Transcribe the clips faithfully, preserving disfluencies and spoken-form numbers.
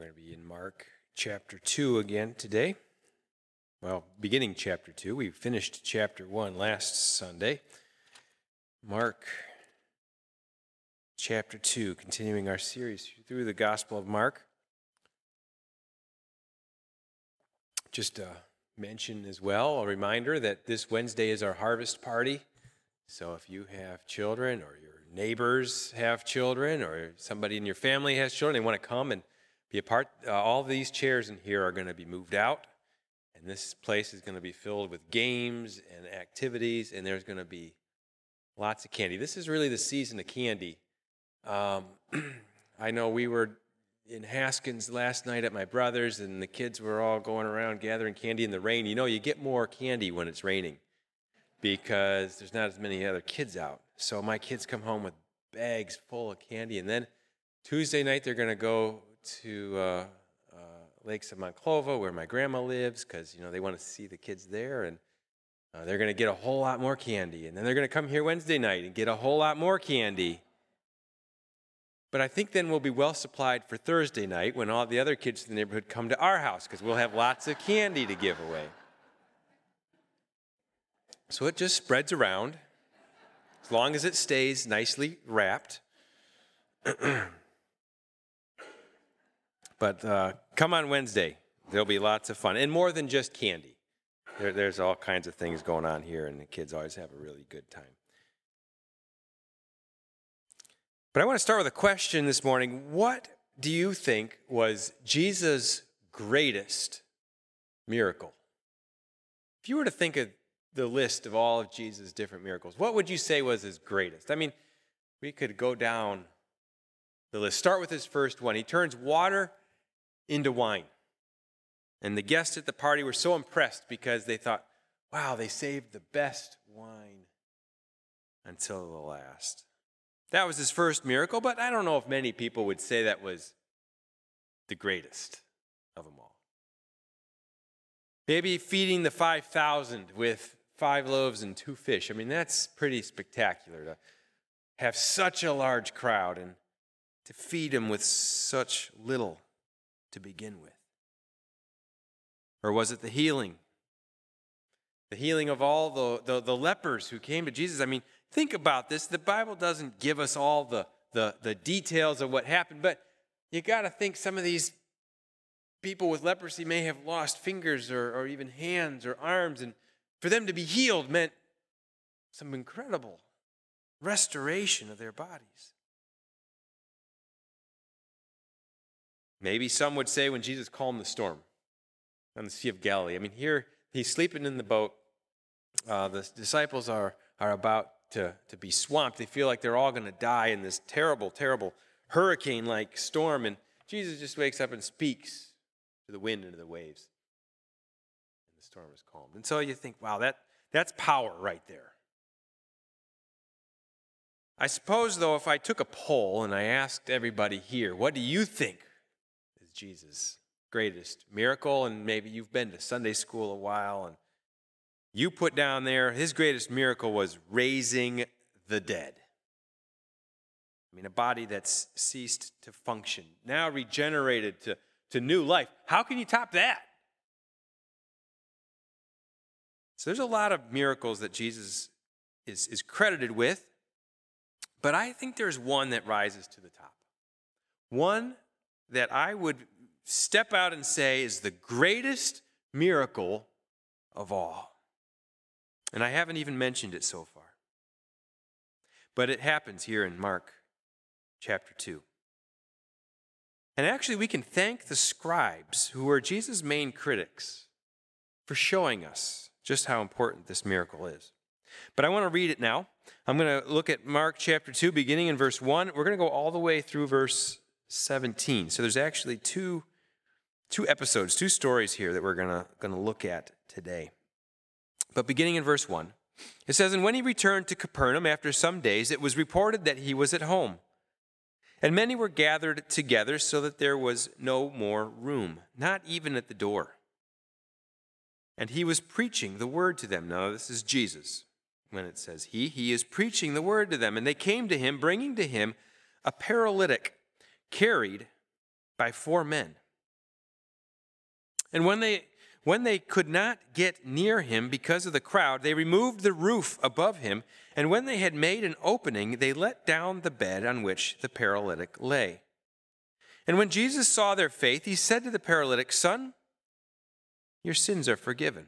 We're going to be in Mark chapter two again today. Well, beginning chapter two. We finished chapter one last Sunday. Mark chapter two, continuing our series through the Gospel of Mark. Just a mention as well, a reminder that this Wednesday is our harvest party. So if you have children or your neighbors have children or somebody in your family has children, they want to come and be a part, uh, all these chairs in here are going to be moved out. And this place is going to be filled with games and activities, and there's going to be lots of candy. This is really the season of candy. Um, I know we were in Haskins last night at my brother's, and the kids were all going around gathering candy in the rain. You know, you get more candy when it's raining because there's not as many other kids out. So my kids come home with bags full of candy, and then Tuesday night they're going to go to uh, uh, Lakes of Monclova, where my grandma lives, because, you know, they want to see the kids there, and uh, they're going to get a whole lot more candy. And then they're going to come here Wednesday night and get a whole lot more candy. But I think then we'll be well supplied for Thursday night when all the other kids in the neighborhood come to our house, because we'll have lots of candy to give away. So it just spreads around, as long as it stays nicely wrapped. But uh, come on Wednesday. There'll be lots of fun. And more than just candy. There, there's all kinds of things going on here, and the kids always have a really good time. But I want to start with a question this morning. What do you think was Jesus' greatest miracle? If you were to think of the list of all of Jesus' different miracles, what would you say was his greatest? I mean, we could go down the list. Start with his first one. He turns water into wine. And the guests at the party were so impressed because they thought, wow, they saved the best wine until the last. That was his first miracle, but I don't know if many people would say that was the greatest of them all. Maybe feeding the five thousand with five loaves and two fish. I mean, that's pretty spectacular to have such a large crowd and to feed them with such little to begin with. Or was it the healing? The healing of all the, the, the lepers who came to Jesus. I mean, think about this. The Bible doesn't give us all the, the, the details of what happened, but you got to think some of these people with leprosy may have lost fingers or, or even hands or arms, and for them to be healed meant some incredible restoration of their bodies. Maybe some would say when Jesus calmed the storm on the Sea of Galilee. I mean, here he's sleeping in the boat. Uh, the disciples are, are about to, to be swamped. They feel like they're all going to die in this terrible, terrible hurricane-like storm. And Jesus just wakes up and speaks to the wind and to the waves. And the storm is calmed. And so you think, wow, that, that's power right there. I suppose, though, if I took a poll and I asked everybody here, what do you think is Jesus' greatest miracle? And maybe you've been to Sunday school a while, and you put down there his greatest miracle was raising the dead. I mean, a body that's ceased to function, now regenerated to, to new life. How can you top that? So there's a lot of miracles that Jesus is, is credited with, but I think there's one that rises to the top. One that I would step out and say is the greatest miracle of all. And I haven't even mentioned it so far. But it happens here in Mark chapter two. And actually, we can thank the scribes, who were Jesus' main critics, for showing us just how important this miracle is. But I want to read it now. I'm going to look at Mark chapter two, beginning in verse one. We're going to go all the way through verse seventeen. So there's actually two, two episodes, two stories here that we're going to, going to look at today. But beginning in verse one, it says, "And when he returned to Capernaum after some days, it was reported that he was at home. And many were gathered together so that there was no more room, not even at the door. And he was preaching the word to them." Now, this is Jesus. When it says he, he is preaching the word to them. "And they came to him, bringing to him a paralytic carried by four men. And when they when they could not get near him because of the crowd, they removed the roof above him, and when they had made an opening, they let down the bed on which the paralytic lay. And when Jesus saw their faith, he said to the paralytic, "Son, your sins are forgiven."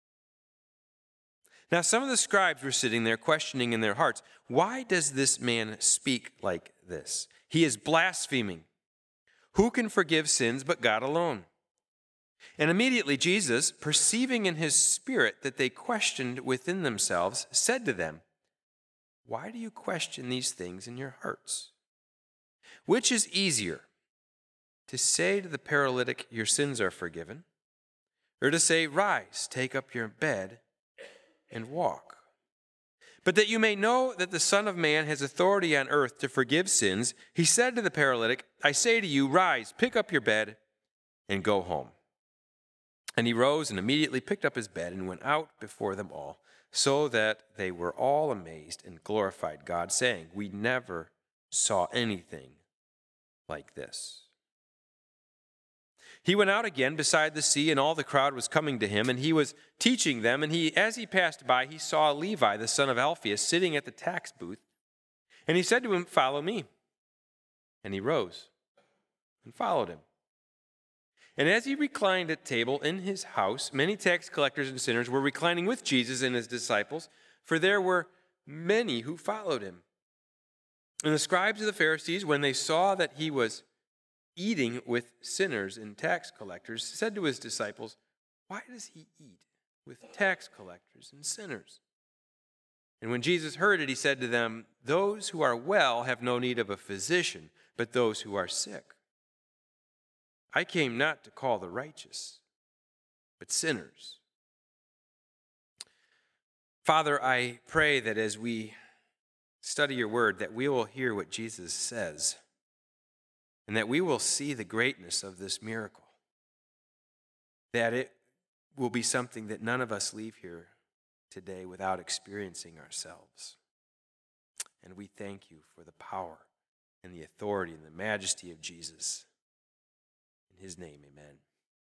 Now some of the scribes were sitting there questioning in their hearts, "Why does this man speak like this? He is blaspheming. Who can forgive sins but God alone?" And immediately Jesus, perceiving in his spirit that they questioned within themselves, said to them, "Why do you question these things in your hearts? Which is easier, to say to the paralytic, 'Your sins are forgiven,' or to say, 'Rise, take up your bed and walk'? But that you may know that the Son of Man has authority on earth to forgive sins," he said to the paralytic, "I say to you, rise, pick up your bed, and go home." And he rose and immediately picked up his bed and went out before them all, so that they were all amazed and glorified God, saying, "We never saw anything like this." He went out again beside the sea, and all the crowd was coming to him, and he was teaching them. And he, as he passed by, he saw Levi, the son of Alphaeus, sitting at the tax booth. And he said to him, "Follow me." And he rose and followed him. And as he reclined at table in his house, many tax collectors and sinners were reclining with Jesus and his disciples, for there were many who followed him. And the scribes of the Pharisees, when they saw that he was eating with sinners and tax collectors, said to his disciples, "Why does he eat with tax collectors and sinners?" And when Jesus heard it, he said to them, "Those who are well have no need of a physician, but those who are sick. I came not to call the righteous, but sinners." Father, I pray that as we study your word, that we will hear what Jesus says, and that we will see the greatness of this miracle, that it will be something that none of us leave here today without experiencing ourselves. And we thank you for the power and the authority and the majesty of Jesus. In his name, amen.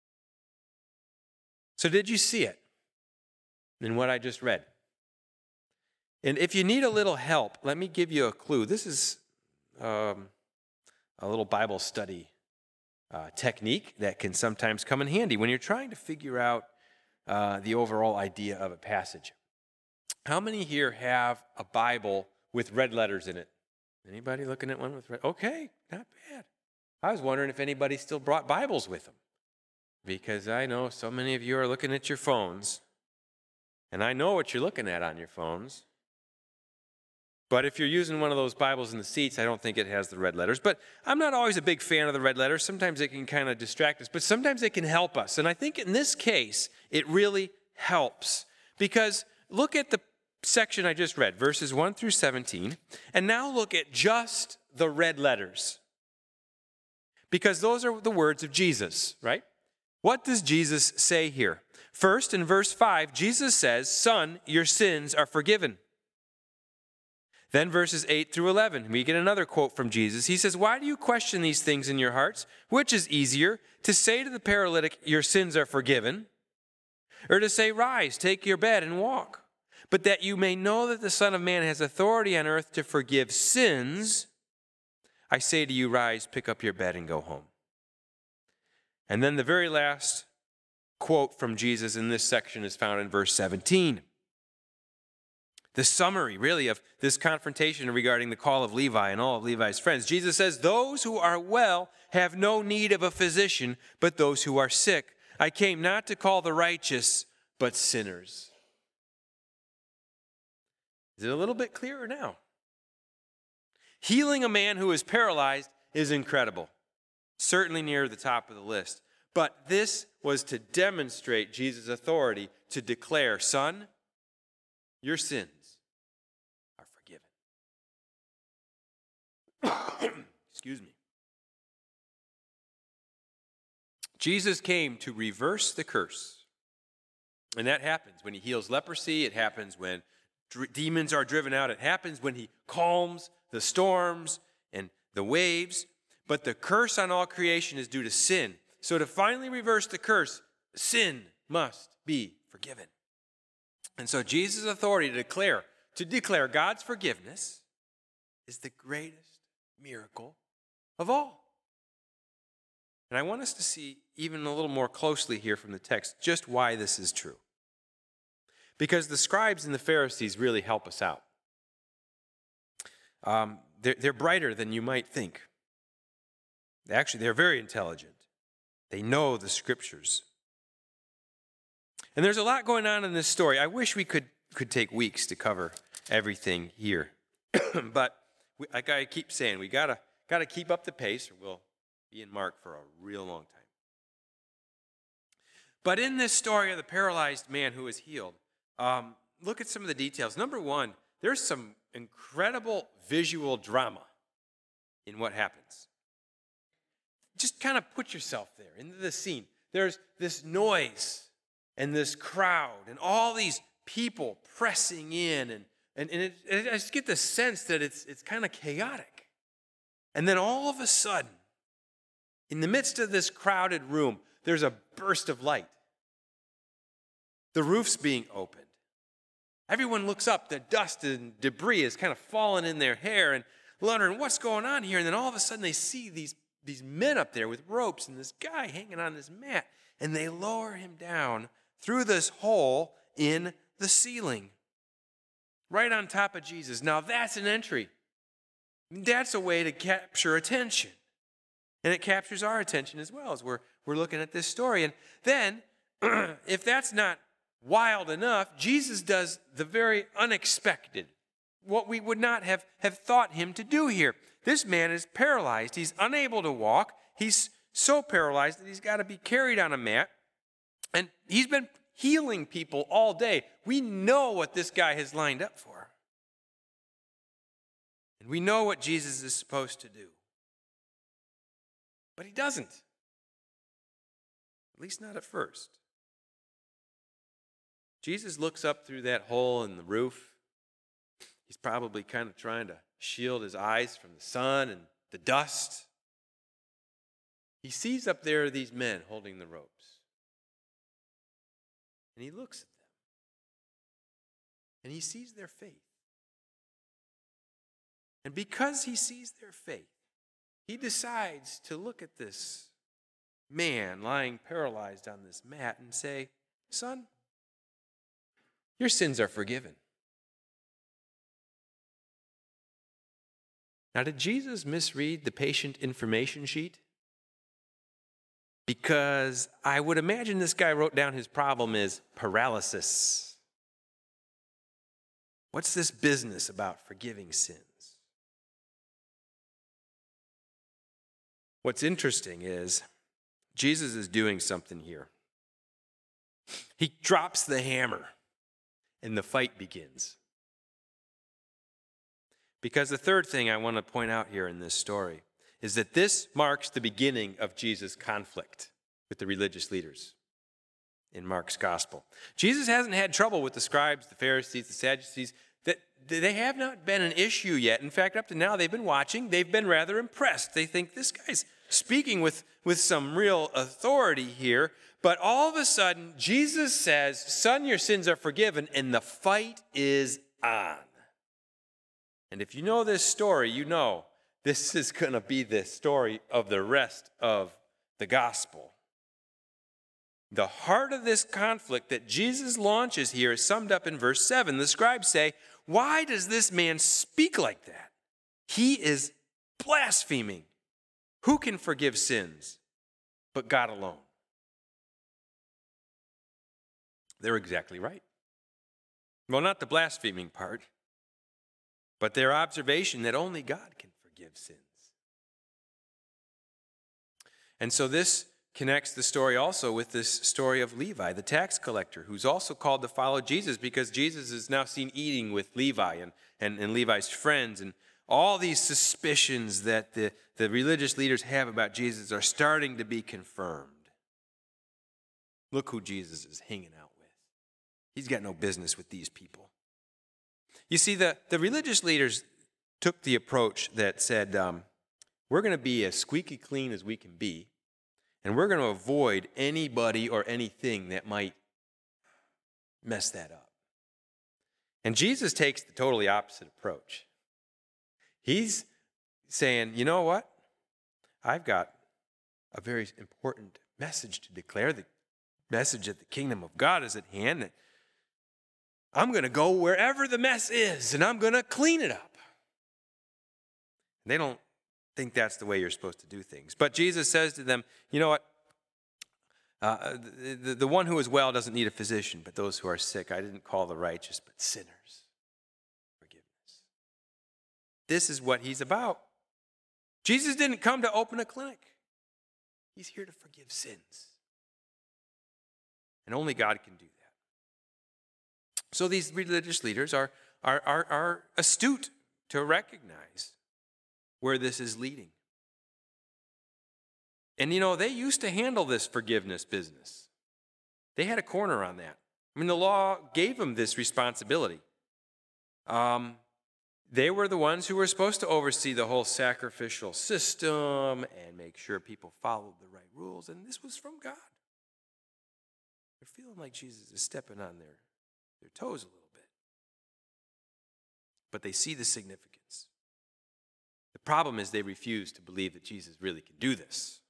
So did you see it in what I just read? And if you need a little help, let me give you a clue. This is um, a little Bible study uh, technique that can sometimes come in handy when you're trying to figure out uh, the overall idea of a passage. How many here have a Bible with red letters in it? Anybody looking at one with red? Okay, not bad. I was wondering if anybody still brought Bibles with them, because I know so many of you are looking at your phones, and I know what you're looking at on your phones. But if you're using one of those Bibles in the seats, I don't think it has the red letters. But I'm not always a big fan of the red letters. Sometimes it can kind of distract us, but sometimes it can help us. And I think in this case, it really helps, because look at the section I just read, verses one through seventeen, and now look at just the red letters. Because those are the words of Jesus, right? What does Jesus say here? First, in verse five, Jesus says, "Son, your sins are forgiven." Then verses eight through eleven, we get another quote from Jesus. He says, "Why do you question these things in your hearts? Which is easier, to say to the paralytic, 'Your sins are forgiven,' or to say, 'Rise, take your bed and walk'? But that you may know that the Son of Man has authority on earth to forgive sins, I say to you, rise, pick up your bed, and go home." And then the very last quote from Jesus in this section is found in verse seventeen. The summary, really, of this confrontation regarding the call of Levi and all of Levi's friends. Jesus says, "Those who are well have no need of a physician, but those who are sick. I came not to call the righteous, but sinners." Is it a little bit clearer now? Healing a man who is paralyzed is incredible, certainly near the top of the list. But this was to demonstrate Jesus' authority to declare, "Son, your sins are forgiven." Excuse me. Jesus came to reverse the curse. And that happens when he heals leprosy. It happens when dr- demons are driven out. It happens when he calms the storms and the waves. But the curse on all creation is due to sin. So to finally reverse the curse, sin must be forgiven. And so Jesus' authority to declare, to declare God's forgiveness is the greatest miracle of all. And I want us to see even a little more closely here from the text just why this is true. Because the scribes and the Pharisees really help us out. Um, they're, they're brighter than you might think. Actually, they're very intelligent. They know the scriptures. And there's a lot going on in this story. I wish we could, could take weeks to cover everything here. But we, like I keep saying, we gotta, gotta keep up the pace or we'll be in Mark for a real long time. But in this story of the paralyzed man who is healed, um, look at some of the details. Number one, there's some incredible visual drama in what happens. Just kind of put yourself there into the scene. There's this noise and this crowd and all these people pressing in, and, and, and it, it, I just get the sense that it's, it's kind of chaotic. And then all of a sudden, in the midst of this crowded room, there's a burst of light. The roof's being opened. Everyone looks up. The dust and debris is kind of falling in their hair and wondering what's going on here. And then all of a sudden they see these, these men up there with ropes and this guy hanging on this mat. And they lower him down through this hole in the ceiling, right on top of Jesus. Now that's an entry. That's a way to capture attention. And it captures our attention as well as we're, we're looking at this story. And then, if that's not wild enough, Jesus does the very unexpected, what we would not have, have thought him to do here. This man is paralyzed. He's unable to walk. He's so paralyzed that he's got to be carried on a mat. And he's been healing people all day. We know what this guy has lined up for. And we know what Jesus is supposed to do. But he doesn't. At least not at first. Jesus looks up through that hole in the roof. He's probably kind of trying to shield his eyes from the sun and the dust. He sees up there these men holding the ropes. And he looks at them. And he sees their faith. And because he sees their faith, he decides to look at this man lying paralyzed on this mat and say, "Son, your sins are forgiven." Now, did Jesus misread the patient information sheet? Because I would imagine this guy wrote down his problem is paralysis. What's this business about forgiving sins? What's interesting is Jesus is doing something here. He drops the hammer and the fight begins. Because the third thing I want to point out here in this story is that this marks the beginning of Jesus' conflict with the religious leaders in Mark's gospel. Jesus hasn't had trouble with the scribes, the Pharisees, the Sadducees. That they have not been an issue yet. In fact, up to now, they've been watching. They've been rather impressed. They think this guy's speaking with, with some real authority here. But all of a sudden, Jesus says, "Son, your sins are forgiven," and the fight is on. And if you know this story, you know this is going to be the story of the rest of the gospel. The heart of this conflict that Jesus launches here is summed up in verse seven. The scribes say, "Why does this man speak like that? He is blaspheming. Who can forgive sins but God alone?" They're exactly right. Well, not the blaspheming part, but their observation that only God can forgive sins. And so this connects the story also with this story of Levi, the tax collector, who's also called to follow Jesus because Jesus is now seen eating with Levi and, and, and Levi's friends. And all these suspicions that the, the religious leaders have about Jesus are starting to be confirmed. Look who Jesus is hanging out with. He's got no business with these people. You see, the, the religious leaders took the approach that said, um, we're going to be as squeaky clean as we can be, And we're going to avoid anybody or anything that might mess that up. And Jesus takes the totally opposite approach. He's saying, you know what? I've got a very important message to declare. The message that the kingdom of God is at hand. That I'm going to go wherever the mess is, and I'm going to clean it up. They don't think that's the way you're supposed to do things. But Jesus says to them, you know what? Uh, the, the, the one who is well doesn't need a physician, but those who are sick. I didn't call the righteous, but sinners. Forgiveness. This is what he's about. Jesus didn't come to open a clinic. He's here to forgive sins. And only God can do that. So these religious leaders are, are, are, are astute to recognize where this is leading. And you know, they used to handle this forgiveness business. They had a corner on that. I mean, the law gave them this responsibility. Um, they were the ones who were supposed to oversee the whole sacrificial system and make sure people followed the right rules. And this was from God. They're feeling like Jesus is stepping on their, their toes a little bit. But they see the significance. The problem is they refuse to believe that Jesus really can do this.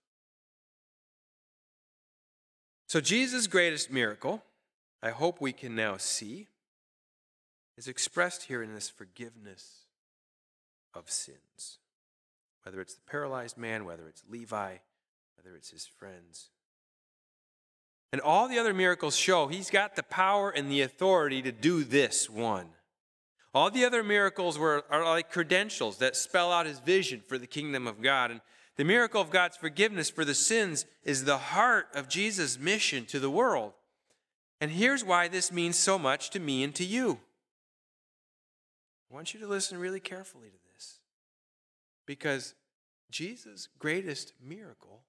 So Jesus' greatest miracle, I hope we can now see, is expressed here in this forgiveness of sins. Whether it's the paralyzed man, whether it's Levi, whether it's his friends. And all the other miracles show he's got the power and the authority to do this one. All the other miracles were, are like credentials that spell out his vision for the kingdom of God. And the miracle of God's forgiveness for the sins is the heart of Jesus' mission to the world. And here's why this means so much to me and to you. I want you to listen really carefully to this. Because Jesus' greatest miracle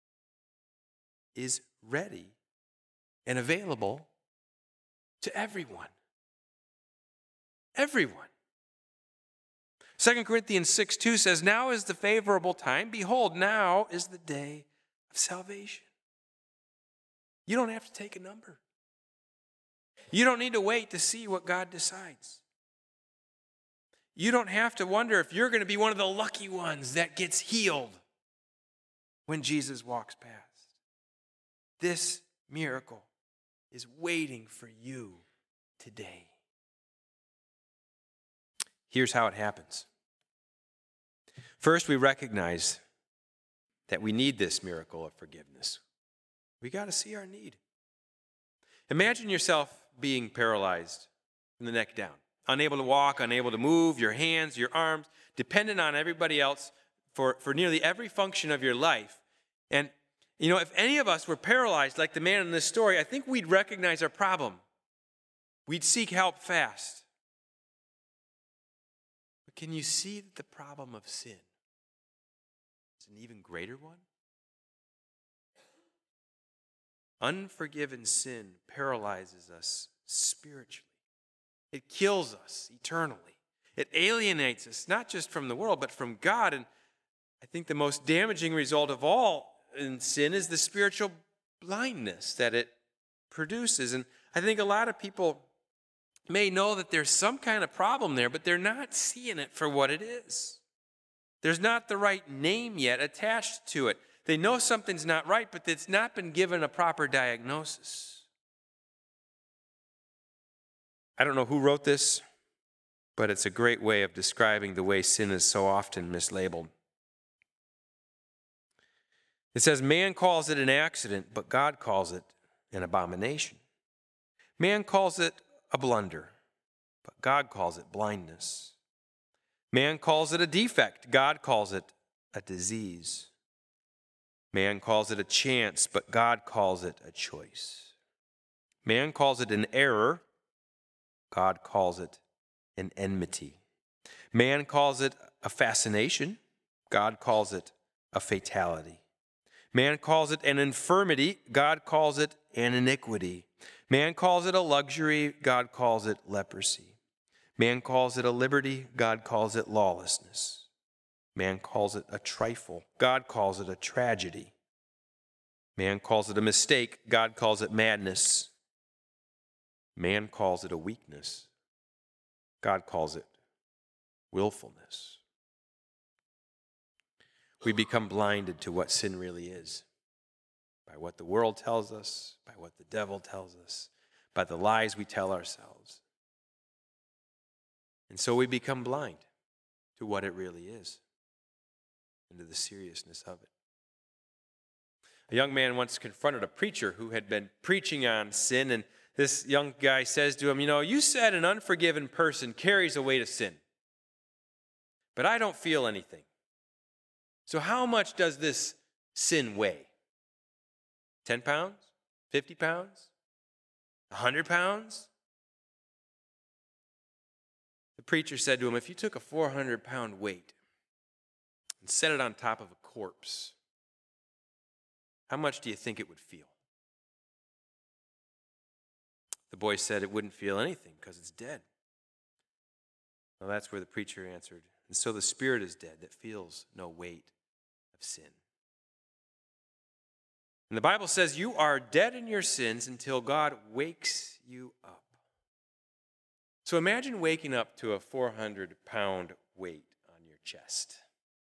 is ready and available to everyone. Everyone. Second Corinthians six two says, now is the favorable time. Behold, now is the day of salvation. You don't have to take a number. You don't need to wait to see what God decides. You don't have to wonder if you're going to be one of the lucky ones that gets healed when Jesus walks past. This miracle is waiting for you today. Here's how it happens. First, we recognize that we need this miracle of forgiveness. We got to see our need. Imagine yourself being paralyzed from the neck down, unable to walk, unable to move, your hands, your arms, dependent on everybody else for, for nearly every function of your life. And, you know, if any of us were paralyzed like the man in this story, I think we'd recognize our problem. We'd seek help fast. But can you see that the problem of sin is an even greater one? Unforgiven sin paralyzes us spiritually. It kills us eternally. It alienates us, not just from the world, but from God. And I think the most damaging result of all in sin is the spiritual blindness that it produces. And I think a lot of people may know that there's some kind of problem there, but they're not seeing it for what it is. There's not the right name yet attached to it. They know something's not right, but it's not been given a proper diagnosis. I don't know who wrote this, but it's a great way of describing the way sin is so often mislabeled. It says, man calls it an accident, but God calls it an abomination. Man calls it a blunder, but God calls it blindness. Man calls it a defect, God calls it a disease. Man calls it a chance, but God calls it a choice. Man calls it an error, God calls it an enmity. Man calls it a fascination, God calls it a fatality. Man calls it an infirmity, God calls it an iniquity. Man calls it a luxury, God calls it leprosy. Man calls it a liberty, God calls it lawlessness. Man calls it a trifle, God calls it a tragedy. Man calls it a mistake. God calls it madness. Man calls it a weakness. God calls it willfulness. We become blinded to what sin really is by what the world tells us, by what the devil tells us, by the lies we tell ourselves. And so we become blind to what it really is and to the seriousness of it. A young man once confronted a preacher who had been preaching on sin, and this young guy says to him, you know, you said an unforgiven person carries a weight of sin, but I don't feel anything. So how much does this sin weigh? ten pounds? fifty pounds? one hundred pounds? The preacher said to him, if you took a four hundred pound weight and set it on top of a corpse, how much do you think it would feel? The boy said it wouldn't feel anything because it's dead. Well, that's where the preacher answered, and so the spirit is dead that feels no weight of sin. And the Bible says you are dead in your sins until God wakes you up. So imagine waking up to a four hundred pound weight on your chest.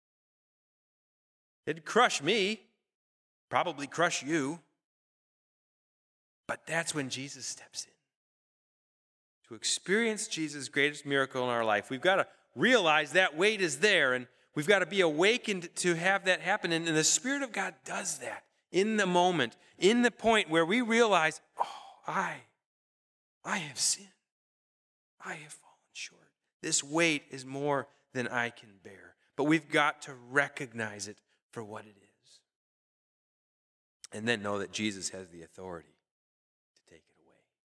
It'd crush me, probably crush you. But that's when Jesus steps in. To experience Jesus' greatest miracle in our life, we've got to realize that weight is there, and we've got to be awakened to have that happen. And the Spirit of God does that in the moment, in the point where we realize, oh, I, I have sinned. I have fallen short. This weight is more than I can bear. But we've got to recognize it for what it is. And then know that Jesus has the authority to take it away.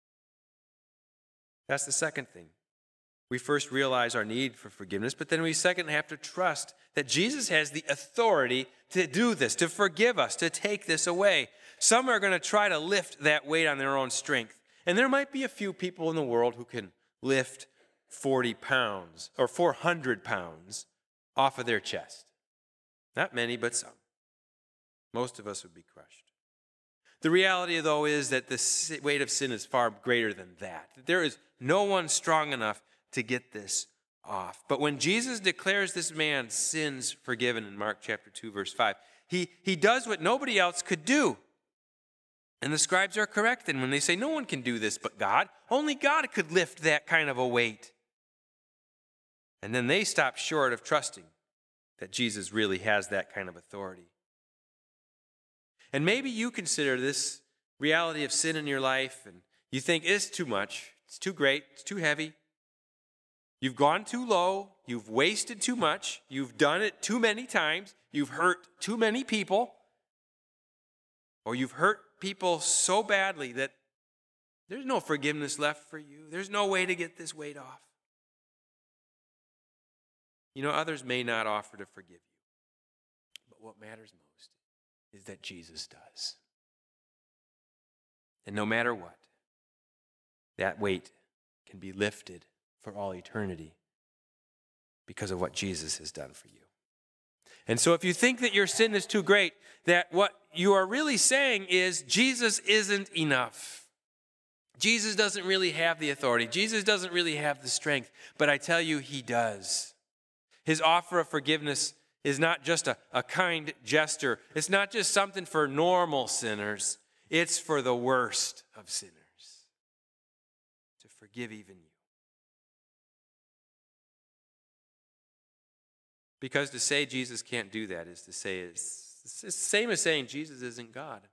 That's the second thing. We first realize our need for forgiveness, but then we second have to trust that Jesus has the authority to do this, to forgive us, to take this away. Some are going to try to lift that weight on their own strength. And there might be a few people in the world who can lift forty pounds or four hundred pounds off of their chest. Not many, but some. Most of us would be crushed. The reality, though, is that the weight of sin is far greater than that. There is no one strong enough to get this off. But when Jesus declares this man's sins forgiven in Mark chapter two, verse five, he, he does what nobody else could do. And the scribes are correct then when they say no one can do this but God. Only God could lift that kind of a weight. And then they stop short of trusting that Jesus really has that kind of authority. And maybe you consider this reality of sin in your life and you think it's too much, it's too great, it's too heavy. You've gone too low, you've wasted too much, you've done it too many times, you've hurt too many people, or you've hurt people so badly that there's no forgiveness left for you. There's no way to get this weight off. You know, others may not offer to forgive you, but what matters most is that Jesus does. And no matter what, that weight can be lifted for all eternity because of what Jesus has done for you. And so if you think that your sin is too great, that what you are really saying is Jesus isn't enough. Jesus doesn't really have the authority. Jesus doesn't really have the strength. But I tell you, he does. His offer of forgiveness is not just a, a kind gesture. It's not just something for normal sinners. It's for the worst of sinners. To forgive even you. Because to say Jesus can't do that is to say it's, it's the same as saying Jesus isn't God.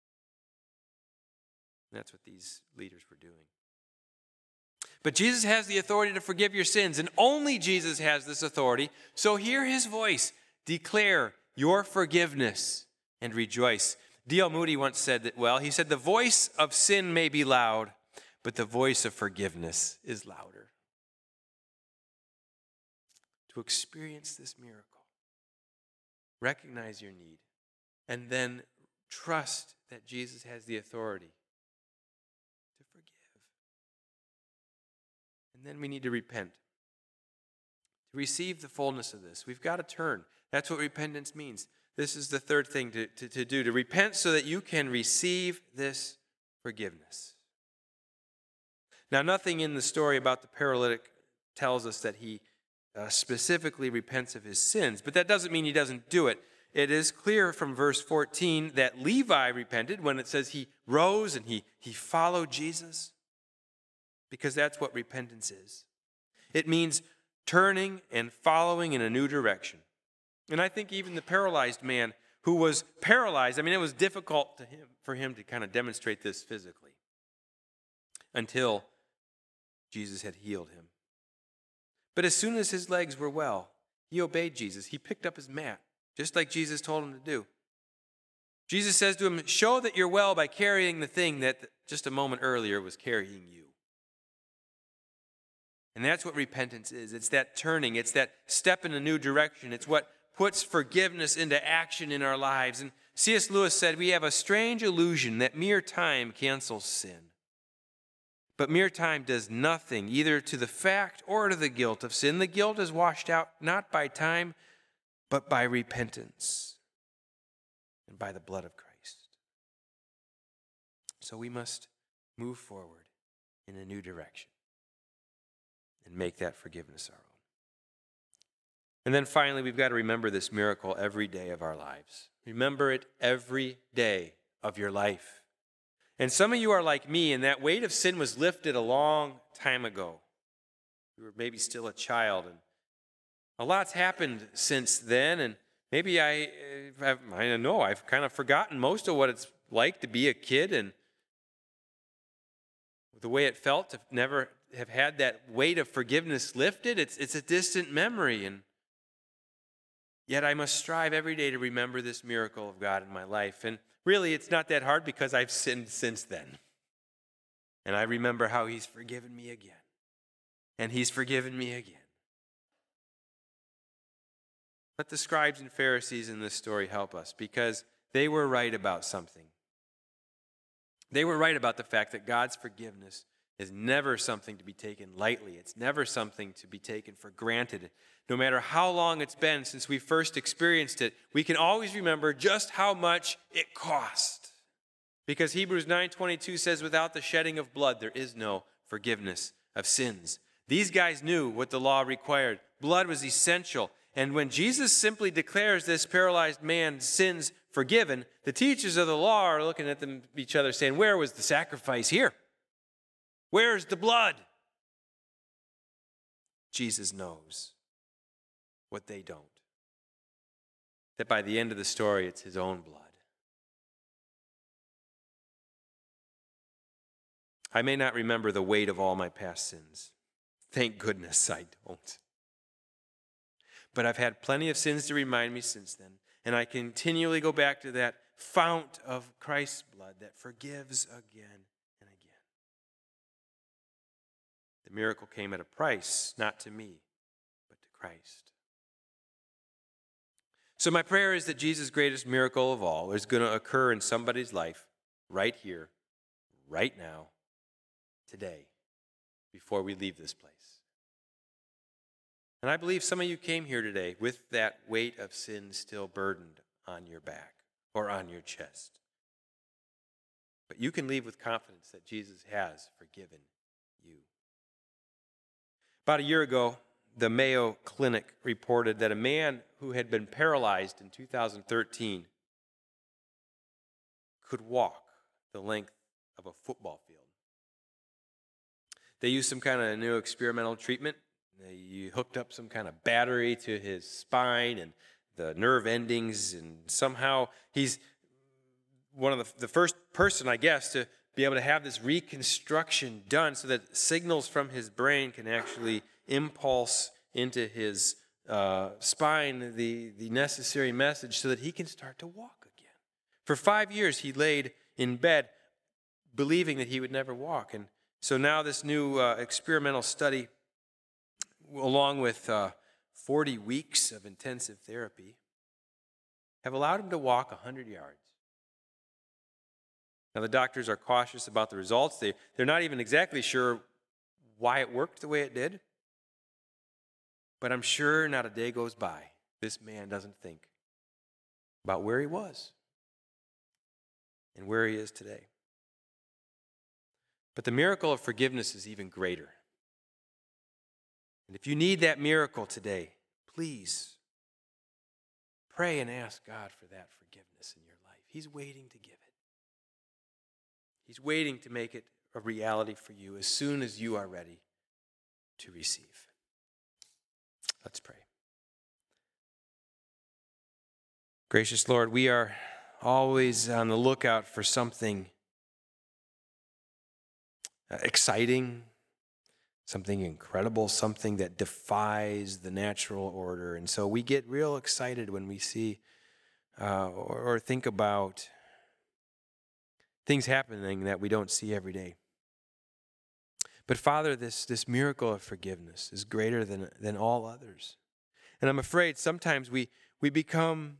And that's what these leaders were doing. But Jesus has the authority to forgive your sins, and only Jesus has this authority. So hear his voice. Declare your forgiveness and rejoice. D L Moody once said that, well, he said, the voice of sin may be loud, but the voice of forgiveness is louder. To experience this miracle, recognize your need, and then trust that Jesus has the authority to forgive. And then we need to repent. To receive the fullness of this, we've got to turn. That's what repentance means. this is the third thing to, to, to do, to repent so that you can receive this forgiveness. Now, nothing in the story about the paralytic tells us that he uh, specifically repents of his sins, but that doesn't mean he doesn't do it. It is clear from verse fourteen that Levi repented when it says he rose and he, he followed Jesus, because that's what repentance is. It means turning and following in a new direction. And I think even the paralyzed man who was paralyzed, I mean, it was difficult to him, for him to kind of demonstrate this physically until Jesus had healed him. But as soon as his legs were well, he obeyed Jesus. He picked up his mat, just like Jesus told him to do. Jesus says to him, show that you're well by carrying the thing that just a moment earlier was carrying you. And that's what repentance is. It's that turning. It's that step in a new direction. It's what puts forgiveness into action in our lives. And C S Lewis said, we have a strange illusion that mere time cancels sin. But mere time does nothing, either to the fact or to the guilt of sin. The guilt is washed out not by time, but by repentance and by the blood of Christ. So we must move forward in a new direction and make that forgiveness our own. And then finally, we've got to remember this miracle every day of our lives. Remember it every day of your life. And some of you are like me, and that weight of sin was lifted a long time ago. You were maybe still a child, and a lot's happened since then, and maybe I, I know I've kind of forgotten most of what it's like to be a kid, and the way it felt to never have had that weight of forgiveness lifted. It's, it's a distant memory, and yet I must strive every day to remember this miracle of God in my life. And really, it's not that hard because I've sinned since then. And I remember how he's forgiven me again. And he's forgiven me again. Let the scribes and Pharisees in this story help us, because they were right about something. They were right about the fact that God's forgiveness is never something to be taken lightly. It's never something to be taken for granted. No matter how long it's been since we first experienced it, we can always remember just how much it cost. Because Hebrews nine twenty-two says, without the shedding of blood, there is no forgiveness of sins. These guys knew what the law required. Blood was essential. And when Jesus simply declares this paralyzed man's sins forgiven, the teachers of the law are looking at them, each other saying, where was the sacrifice here? Where's the blood? Jesus knows what they don't. That by the end of the story, it's his own blood. I may not remember the weight of all my past sins. Thank goodness I don't. But I've had plenty of sins to remind me since then, and I continually go back to that fount of Christ's blood that forgives again and again. The miracle came at a price, not to me, but to Christ. So my prayer is that Jesus' greatest miracle of all is going to occur in somebody's life right here, right now, today, before we leave this place. And I believe some of you came here today with that weight of sin still burdened on your back or on your chest. But you can leave with confidence that Jesus has forgiven you. About a year ago, the Mayo Clinic reported that a man who had been paralyzed in two thousand thirteen could walk the length of a football field. They used some kind of new experimental treatment. They hooked up some kind of battery to his spine and the nerve endings, and somehow he's one of the, the first person, I guess, to be able to have this reconstruction done so that signals from his brain can actually impulse into his uh, spine the, the necessary message so that he can start to walk again. For five years, he laid in bed believing that he would never walk. And so now this new uh, experimental study, along with uh, forty weeks of intensive therapy, have allowed him to walk one hundred yards. Now, the doctors are cautious about the results. They, they're not even exactly sure why it worked the way it did. But I'm sure not a day goes by this man doesn't think, about where he was and where he is today. But the miracle of forgiveness is even greater. And if you need that miracle today, please pray and ask God for that forgiveness in your life. He's waiting to give it. He's waiting to make it a reality for you as soon as you are ready to receive. Let's pray. Gracious Lord, we are always on the lookout for something exciting, something incredible, something that defies the natural order. And so we get real excited when we see uh, or, or think about things happening that we don't see every day. But Father, this, this miracle of forgiveness is greater than, than all others. And I'm afraid sometimes we, we become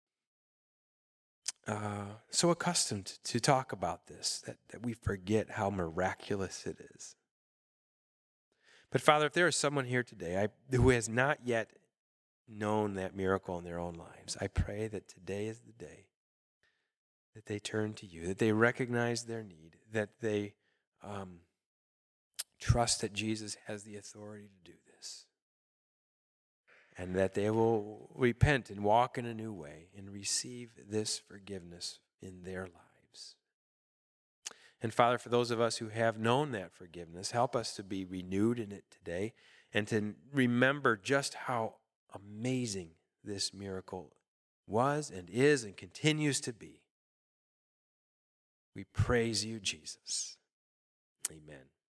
uh, so accustomed to talk about this that, that we forget how miraculous it is. But Father, if there is someone here today I, who has not yet known that miracle in their own lives, I pray that today is the day that they turn to you, that they recognize their need, that they um, trust that Jesus has the authority to do this, and that they will repent and walk in a new way and receive this forgiveness in their lives. And Father, for those of us who have known that forgiveness, help us to be renewed in it today and to remember just how amazing this miracle was and is and continues to be. We praise you, Jesus. Amen.